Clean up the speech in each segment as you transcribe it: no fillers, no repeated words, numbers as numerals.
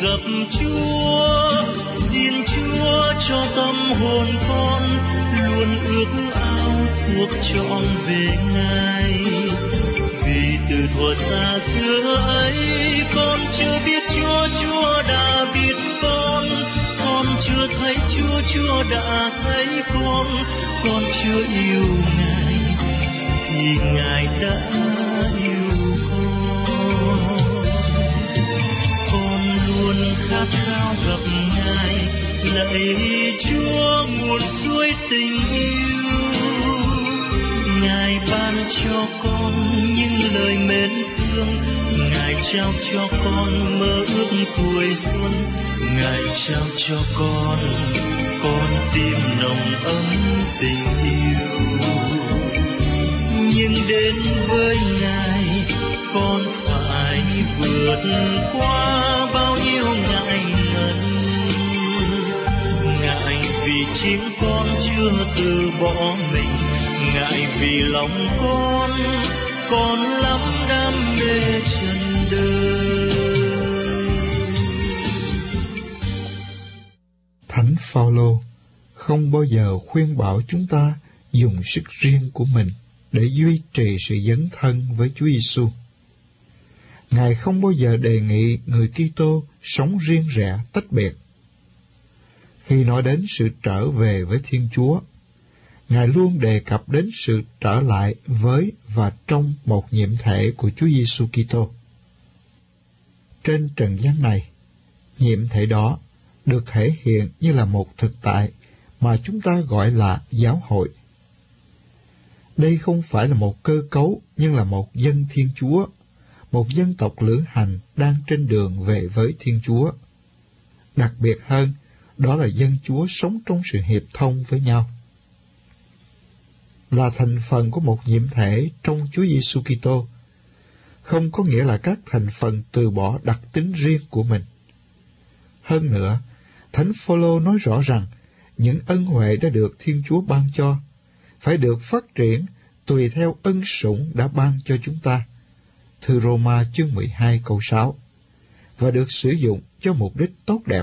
gặp Chúa. Xin Chúa cho tâm hồn con luôn ước ao thuộc trọn về Ngài. Vì từ thuở xa xưa ấy con chưa biết Chúa, Chúa đã biết con. Con chưa thấy Chúa, Chúa đã thấy con chưa yêu Ngài thì Ngài đã yêu con. Con luôn khát khao gặp Ngài, lạy Chúa nguồn suối tình yêu. Ngài ban cho con những lời mến thương, Ngài trao cho con mơ ước tuổi xuân. Ngài trao cho con tim nồng ấm tình yêu. Nhưng đến với Ngài con phải vượt qua bao nhiêu ngại ngần. Ngại vì chính con chưa từ bỏ mình, ngại vì lòng con lắm đam mê trần đời. Thánh Phaolô không bao giờ khuyên bảo chúng ta dùng sức riêng của mình để duy trì sự dấn thân với Chúa Giêsu. Ngài không bao giờ đề nghị người Kitô sống riêng rẽ tách biệt. Khi nói đến sự trở về với Thiên Chúa, Ngài luôn đề cập đến sự trở lại với và trong một nhiệm thể của Chúa Giêsu Kitô. Trên trần gian này, nhiệm thể đó được thể hiện như là một thực tại mà chúng ta gọi là giáo hội. Đây không phải là một cơ cấu, nhưng là một dân Thiên Chúa, một dân tộc lữ hành đang trên đường về với Thiên Chúa. Đặc biệt hơn, đó là dân Chúa sống trong sự hiệp thông với nhau. Là thành phần của một nhiệm thể trong Chúa Giêsu Kitô, không có nghĩa là các thành phần từ bỏ đặc tính riêng của mình. Hơn nữa, Thánh Phaolô nói rõ rằng những ân huệ đã được Thiên Chúa ban cho phải được phát triển tùy theo ân sủng đã ban cho chúng ta. Thư Roma chương 12 câu 6, và được sử dụng cho mục đích tốt đẹp.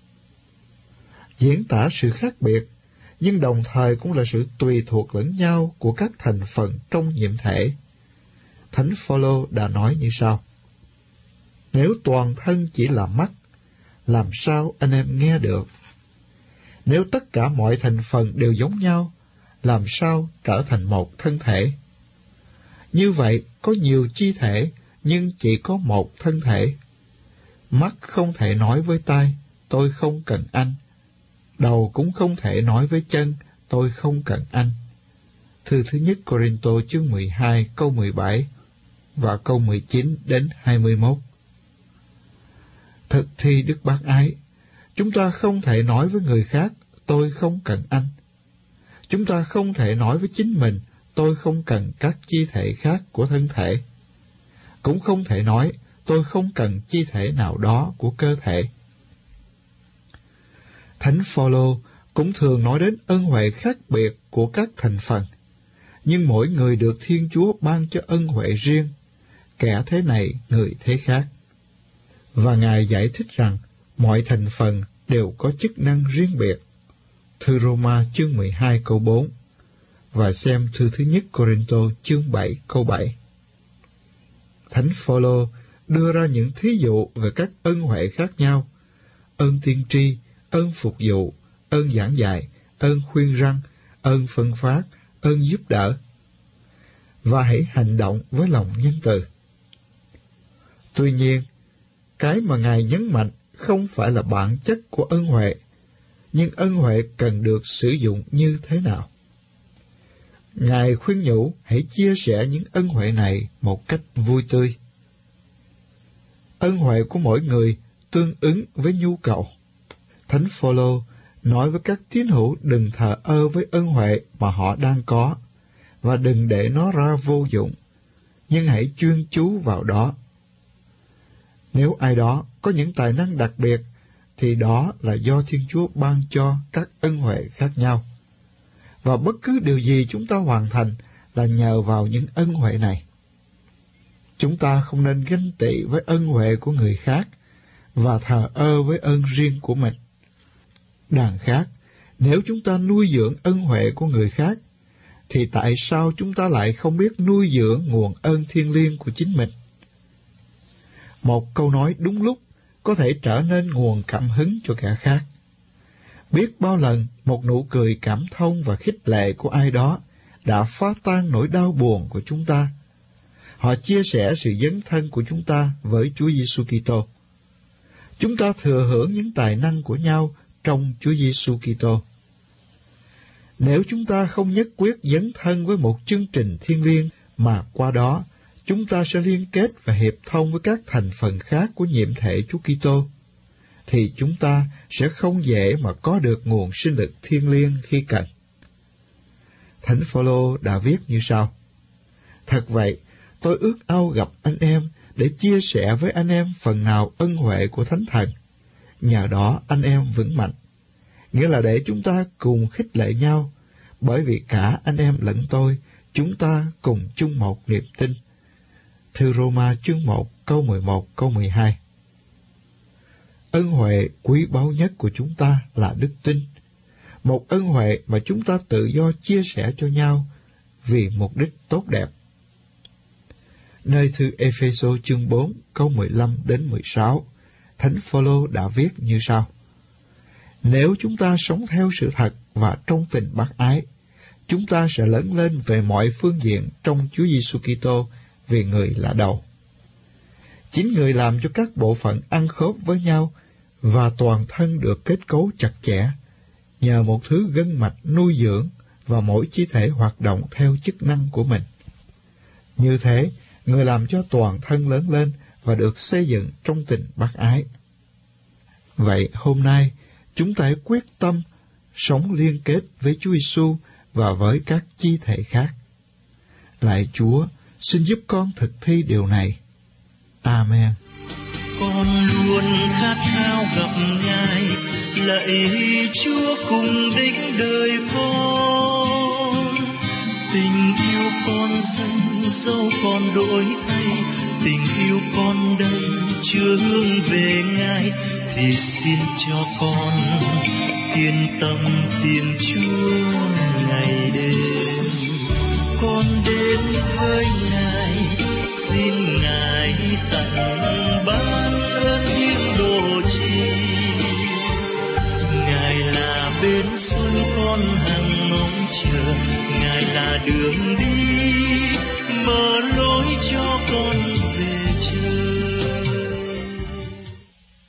Diễn tả sự khác biệt, nhưng đồng thời cũng là sự tùy thuộc lẫn nhau của các thành phần trong nhiệm thể. Thánh Phaolô đã nói như sau: nếu toàn thân chỉ là mắt, làm sao anh em nghe được? Nếu tất cả mọi thành phần đều giống nhau, làm sao trở thành một thân thể? Như vậy, có nhiều chi thể, nhưng chỉ có một thân thể. Mắt không thể nói với tai, tôi không cần anh. Đầu cũng không thể nói với chân, tôi không cần anh. Thư thứ nhất Cô-rinh-tô chương 12 câu 17 và câu 19 đến 21. Thực thi đức bác ái, chúng ta không thể nói với người khác, tôi không cần anh. Chúng ta không thể nói với chính mình, tôi không cần các chi thể khác của thân thể. Cũng không thể nói, tôi không cần chi thể nào đó của cơ thể. Thánh Phaolô cũng thường nói đến ân huệ khác biệt của các thành phần, nhưng mỗi người được Thiên Chúa ban cho ân huệ riêng, kẻ thế này, người thế khác. Và Ngài giải thích rằng mọi thành phần đều có chức năng riêng biệt. Thư Roma chương 12 câu 4 và xem thư thứ nhất Cô-rinh-tô chương 7 câu 7. Thánh Phaolô đưa ra những thí dụ về các ân huệ khác nhau: ơn tiên tri, ơn phục vụ, ơn giảng dạy, ơn khuyên răn, ơn phân phát, ơn giúp đỡ. Và hãy hành động với lòng nhân từ. Tuy nhiên, cái mà Ngài nhấn mạnh không phải là bản chất của ân huệ, nhưng ân huệ cần được sử dụng như thế nào. Ngài khuyên nhủ hãy chia sẻ những ân huệ này một cách vui tươi. Ân huệ của mỗi người tương ứng với nhu cầu. Thánh Phaolô nói với các tín hữu đừng thờ ơ với ân huệ mà họ đang có, và đừng để nó ra vô dụng, nhưng hãy chuyên chú vào đó. Nếu ai đó có những tài năng đặc biệt, thì đó là do Thiên Chúa ban cho các ân huệ khác nhau. Và bất cứ điều gì chúng ta hoàn thành là nhờ vào những ân huệ này. Chúng ta không nên ganh tị với ân huệ của người khác, và thờ ơ với ơn riêng của mình. Đằng khác, nếu chúng ta nuôi dưỡng ân huệ của người khác, thì tại sao chúng ta lại không biết nuôi dưỡng nguồn ơn thiêng liêng của chính mình? Một câu nói đúng lúc có thể trở nên nguồn cảm hứng cho kẻ khác. Biết bao lần một nụ cười cảm thông và khích lệ của ai đó đã phá tan nỗi đau buồn của chúng ta. Họ chia sẻ sự dấn thân của chúng ta với Chúa Giêsu Kitô. Chúng ta thừa hưởng những tài năng của nhau trong Chúa Giêsu Kitô. Nếu chúng ta không nhất quyết dấn thân với một chương trình thiêng liêng mà qua đó chúng ta sẽ liên kết và hiệp thông với các thành phần khác của nhiệm thể Chúa Kitô, thì chúng ta sẽ không dễ mà có được nguồn sinh lực thiêng liêng khi cần. Thánh Phaolô đã viết như sau: Thật vậy, tôi ước ao gặp anh em để chia sẻ với anh em phần nào ân huệ của Thánh Thần. Nhờ đó anh em vững mạnh. Nghĩa là để chúng ta cùng khích lệ nhau, bởi vì cả anh em lẫn tôi, chúng ta cùng chung một niềm tin. Thư Roma chương 1 câu 11 câu 12. Ân huệ quý báu nhất của chúng ta là đức tin, một ân huệ mà chúng ta tự do chia sẻ cho nhau vì mục đích tốt đẹp. Nơi thư Ê-phê-sô chương 4 câu 15 đến 16, Thánh Phaolô đã viết như sau: Nếu chúng ta sống theo sự thật và trong tình bác ái, chúng ta sẽ lớn lên về mọi phương diện trong Chúa Giêsu Kitô vì Người là đầu. Chính Người làm cho các bộ phận ăn khớp với nhau và toàn thân được kết cấu chặt chẽ, nhờ một thứ gân mạch nuôi dưỡng và mỗi chi thể hoạt động theo chức năng của mình. Như thế, Người làm cho toàn thân lớn lên và được xây dựng trong tình bác ái. Vậy hôm nay, chúng ta hãy quyết tâm sống liên kết với Chúa Giêsu và với các chi thể khác. Lạy Chúa, xin giúp con thực thi điều này. Amen. Con luôn khát khao gặp Ngài, lạy Chúa cùng đích đời con. Tình yêu con dâng dẫu con đổi thay, tình yêu con đây chưa hướng về Ngài, thì xin cho con yên tâm tìm Chúa ngày đêm. Con đến với Ngài, xin Ngài tặng ban ơn những đồ chi. Ngài là bên xuân con hằng mong chờ, Ngài là đường đi